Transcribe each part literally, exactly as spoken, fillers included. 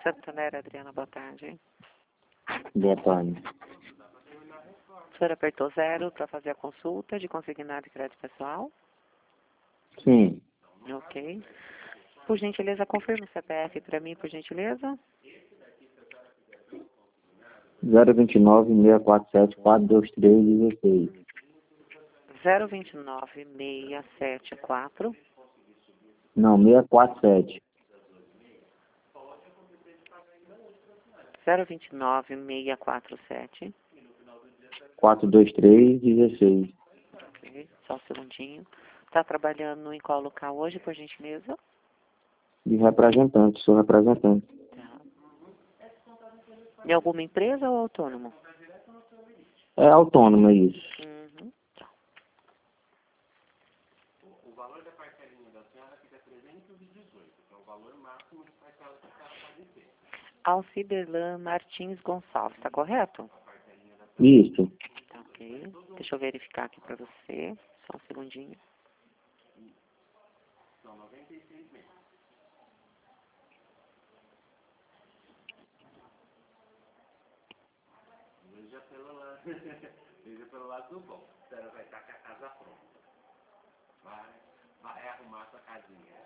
Santander, Adriana, boa tarde. Boa tarde. A senhora apertou zero para fazer a consulta de consignado e crédito pessoal? Sim. Ok. Por gentileza, confirma o C P F para mim, por gentileza. zero vinte e nove, seis quatro sete, quatro dois três, dezesseis. zero vinte e nove, seis sete quatro. Não, seis quatro sete. zero vinte e nove, seis quatro sete. quatro dois três, dezesseis. Ok, só um segundinho. Está trabalhando em qual local hoje, por gentileza? De representante, sou representante. Tá. Em alguma empresa ou autônomo? É autônomo, é isso. Uhum. Tá. O valor da parcelinha da senhora fica trezentos e dezoito, que é o valor máximo de parcela que a senhora pode ter. Alciderlan Martins Gonçalves, tá correto? Isso. Tá, ok. Deixa eu verificar aqui para você. Só um segundinho. São noventa e seis meses. Veja pelo lado, veja pelo lado do bom. A senhora vai estar com a casa pronta. Vai, vai arrumar sua casinha.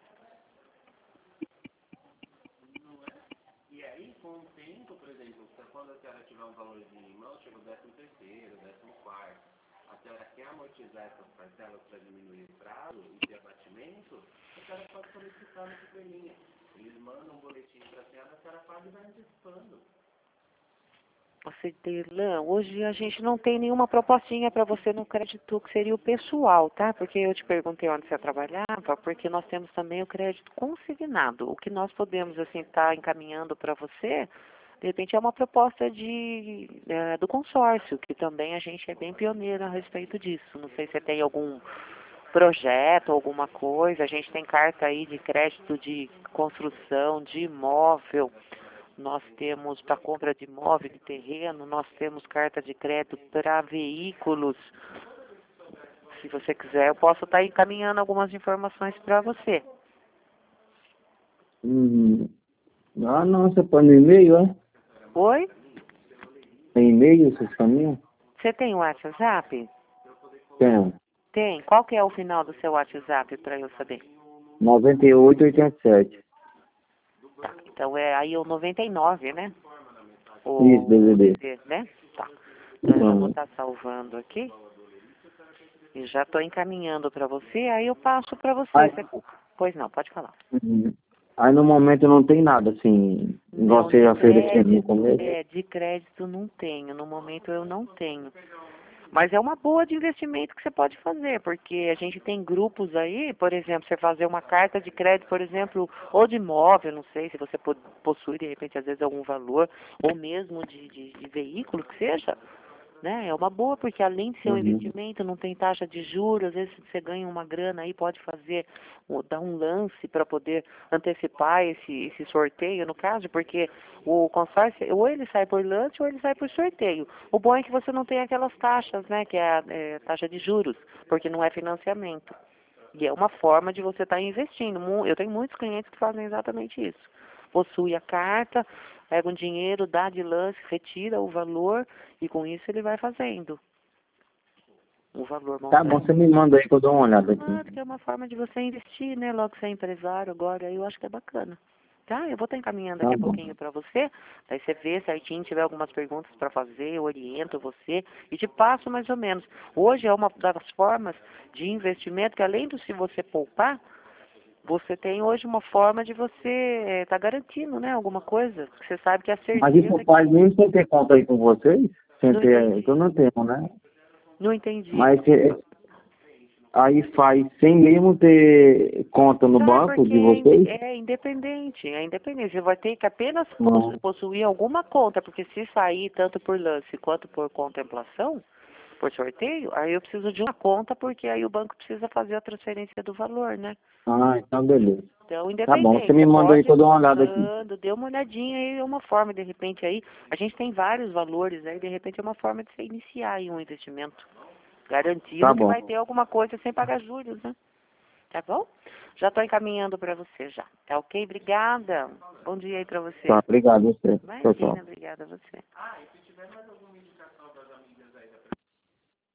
Não é? E aí, com o tempo, por exemplo, quando a senhora tiver um valorzinho em mão, chega o décimo terceiro, décimo quarto, a senhora quer amortizar essas parcelas para diminuir o prazo e ter abatimento, a senhora pode solicitar no Superlinha. Eles mandam um boletim para a senhora, a senhora paga e vai antecipando. Alciderlan, hoje a gente não tem nenhuma propostinha para você no crédito que seria o pessoal, tá? Porque eu te perguntei onde você trabalhava, porque nós temos também o crédito consignado. O que nós podemos, assim, estar tá encaminhando para você, de repente, é uma proposta de, é, do consórcio, que também a gente é bem pioneiro a respeito disso. Não sei se você tem algum projeto, alguma coisa. A gente tem carta aí de crédito de construção, de imóvel. Nós temos para compra de imóvel, de terreno, nós temos carta de crédito para veículos. Se você quiser, eu posso estar encaminhando algumas informações para você. Uhum. Ah, não, você põe no e-mail, é? Oi? Tem e-mail, vocês caminham? Você tem o WhatsApp? Tem. Tem. Qual que é o final do seu WhatsApp para eu saber? noventa e oito, oitenta e sete. Tá. Então é aí o noventa e nove, né? O Isso, D V D. né? Tá. Então eu já vou Uhum. estar salvando aqui. E já estou encaminhando para você, aí eu passo para você. Aí, Você- Pois não, pode falar. uhum. Aí no momento não tem nada, assim, igual Não, você de ofereceu no crédito, começo. é, de crédito não tenho. No momento eu não tenho. Mas é uma boa de investimento que você pode fazer, porque a gente tem grupos aí, por exemplo, você fazer uma carta de crédito, por exemplo, ou de imóvel, não sei se você po- possui de repente às vezes algum valor, ou mesmo de, de, de veículo que seja, né? É uma boa, porque além de ser um Uhum. investimento, não tem taxa de juros, às vezes você ganha uma grana aí, pode fazer, ou dar um lance para poder antecipar esse, esse sorteio, no caso, porque o consórcio, ou ele sai por lance ou ele sai por sorteio. O bom é que você não tem aquelas taxas, né, que é a é, taxa de juros, porque não é financiamento. E é uma forma de você estar investindo. Mu- Eu tenho muitos clientes que fazem exatamente isso. Possui a carta, pega um dinheiro, dá de lance, retira o valor e com isso ele vai fazendo o valor Tá bom, montante. você me manda aí que eu dou uma olhada aqui. Claro que é uma forma de você investir, né? Logo que você é empresário agora, eu acho que é bacana. Tá? Eu vou estar encaminhando Tá daqui a bom. pouquinho para você, daí você vê certinho, tiver algumas perguntas para fazer, eu oriento você e te passo mais ou menos. Hoje é uma das formas de investimento que além do se você poupar, você tem hoje uma forma de você estar garantindo, né? Alguma coisa, que você sabe que é Mas isso certeza que... faz mesmo sem ter conta aí com vocês? Sem Não ter, que eu entendi. não tenho, né? Não entendi. Mas é, aí faz sem mesmo ter conta no Sai banco porque de é, inde- vocês? é independente, é independente. Você vai ter que apenas Não. possu- possuir alguma conta, porque se sair tanto por lance quanto por contemplação, por sorteio, aí eu preciso de uma conta, porque aí o banco precisa fazer a transferência do valor, né? Ah, então beleza. Então, Tá bom, você independente, me você manda aí pode que eu ir dou uma olhada aqui. colocando, dê uma olhadinha aí, é uma forma, de repente, aí, a gente tem vários valores aí, de repente é uma forma de você iniciar aí um investimento, Tá garantindo que bom. vai ter alguma coisa sem pagar juros, né? Tá bom? Já estou encaminhando para você já. Tá ok? Obrigada. Bom dia aí para você. Tá, obrigado a você. Tchau, tchau. Imagina, obrigada a você. Ah, e se tiver mais alguma indicação das amigas aí da